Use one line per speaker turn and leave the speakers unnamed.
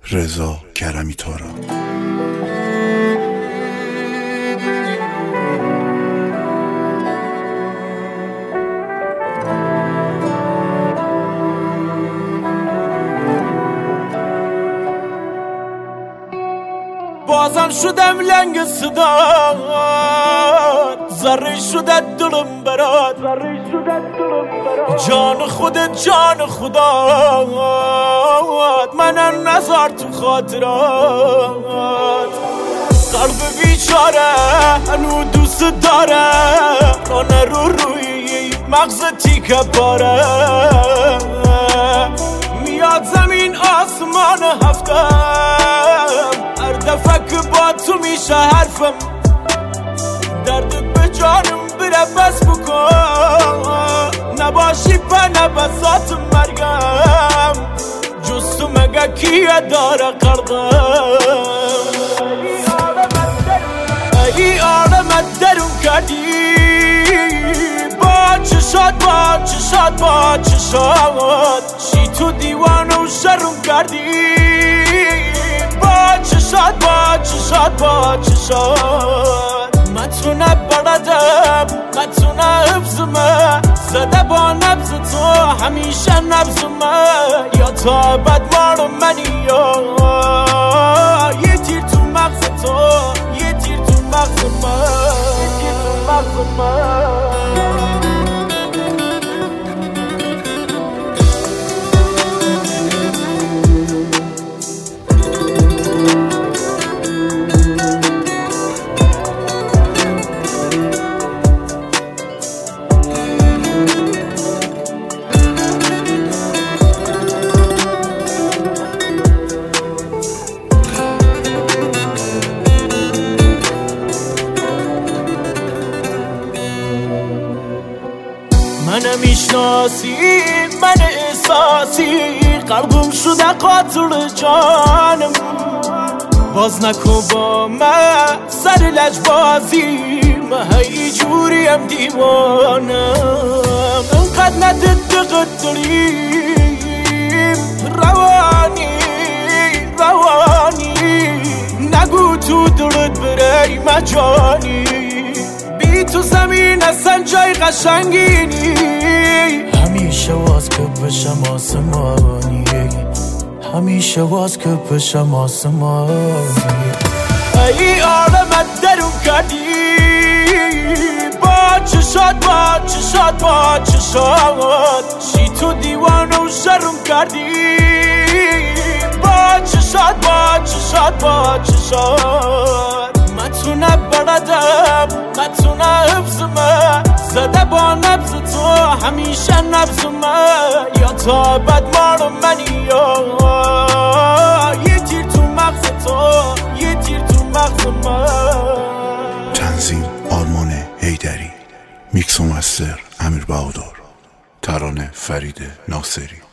رضا کرمی تارا.
بازم شدم لنگ صدات، ذره شده دلم برات، جان خودت جان خدات، منم نذار تو خاطرات. قلب بیچاره هنو دوست داره، رانه روی مغز تیکه پاره، میاد زمین آسمان هفتم، هر دفعه که با تو میشه حرفم، دردت به جانم بره بس بکن، نباشی به نبسات مرگم، جز تو مگه کیه داره قلبم. ای عالمت درون کردی با چشات، با چشات، با چشات، چی تو دیوانه و شروم کردی با چشات، با چشات، با چشات. متونه بردم متونه حفظمه، زده با نبض تو همیشه نبضمه، یا تا بد مارو منی یا یه تیر تو مغز تو، یه تیر تو مغز من، یه تیر تو مغز من. من میشناسی من احساسی، قلبم شده قاتل جانم، باز نکن با من سر لجبازی، من هی جوریم دیوانم، انقدر ندد قدریم روانی روانی، نگو تو دلت بره مجانی، بی تو زمین اصلا جای قشنگینی، همیشه واز که بشم آسمانی، همیشه واز که بشم آسمانی. ای عالمت درون کردی با چشات، با چشات، با چشات، چی تو دیوانه و شروم کردی با چشات، با چشات، با چشات. متونه بردم متونه حفظمه، زده با نبض تو همیشه نبضمه، یا تا بد مارو منی یا یه تیر تو مغز تو، یه تیر تو مغز من.
تنظیم آرمان حیدری، میکس و مستر امیر بهادر، ترانه فرید ناصری.